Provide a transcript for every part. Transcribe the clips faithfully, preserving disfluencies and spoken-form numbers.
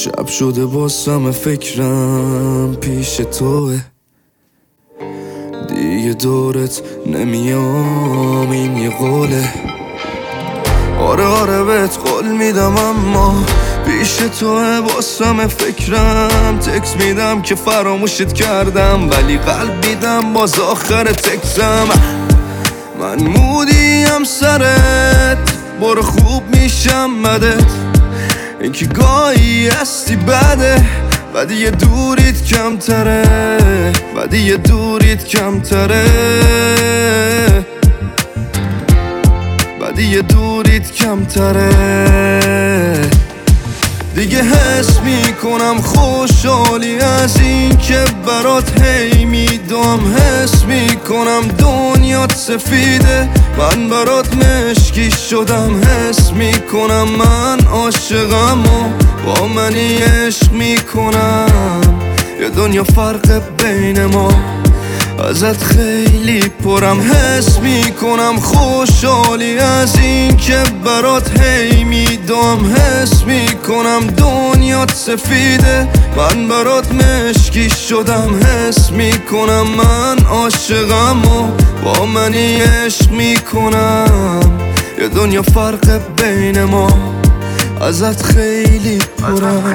شب شده باسم فکرم پیش توه، دیگه دورت نمیام این یه قوله. آره آره بهت قول میدم اما پیش توه باسم فکرم. تکس میدم که فراموشت کردم ولی قلب میدم باز آخر تکسم. من مودیم سرت برو خوب میشم بدت، این که گاهی هستی بده بعدی یه دوریت کمتره، بعدی یه دوریت کمتره، بعدی یه دوریت کمتره. دیگه حس میکنم خوشحالی از این که برات هی میدم. حس میکنم دنیات سفیده من برات مشکی شدم. حس میکنم من عاشقم و با منی عشق میکنم. یه دنیا فرق بین ما ازت خیلی پرم. حس میکنم خوشحالی از این که برات هی میدم. حس میکنم دنیات سفیده من برات مشکی شدم. حس میکنم من عاشقم و با منی عشق میکنم. یه دنیا فرق بین ما ازت خیلی پرم.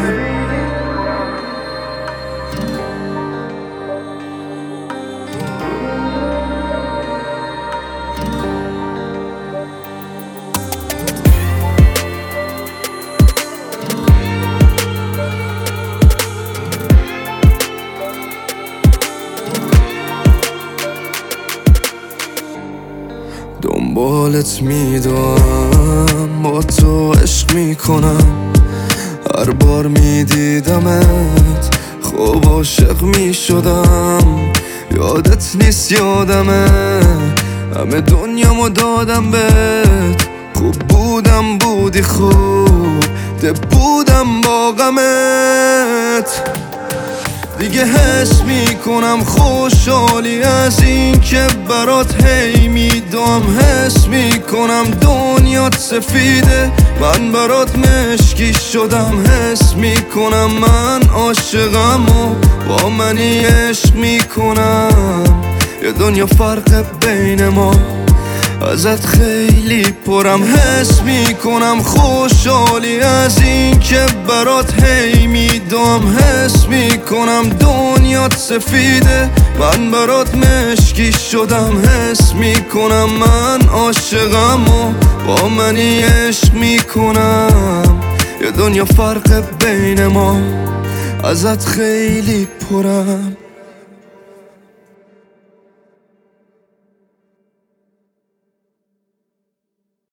دنبالت میدم با تو عشق میکنم. هر بار میدیدمت خوب عاشق میشدم. یادت نیست یادمه همه دنیامو دادم بهت. خوب بودم بودی خوب ده بودم با غمت. دیگه حس میکنم خوشحالی از این که برات هی میدم. حس میکنم دنیات سفیده من برات مشکی شدم. حس میکنم من عاشقم و با منی عشق میکنم. یه دنیا فرق بین ما ازت خیلی پرم. حس میکنم خوشحالی از این که برات هی میدم. حس میکنم دنیات سفیده من برات مشکی شدم. حس میکنم من عاشقم و با منی عشق میکنم. یه دنیا فرق بین ما ازت خیلی پرم.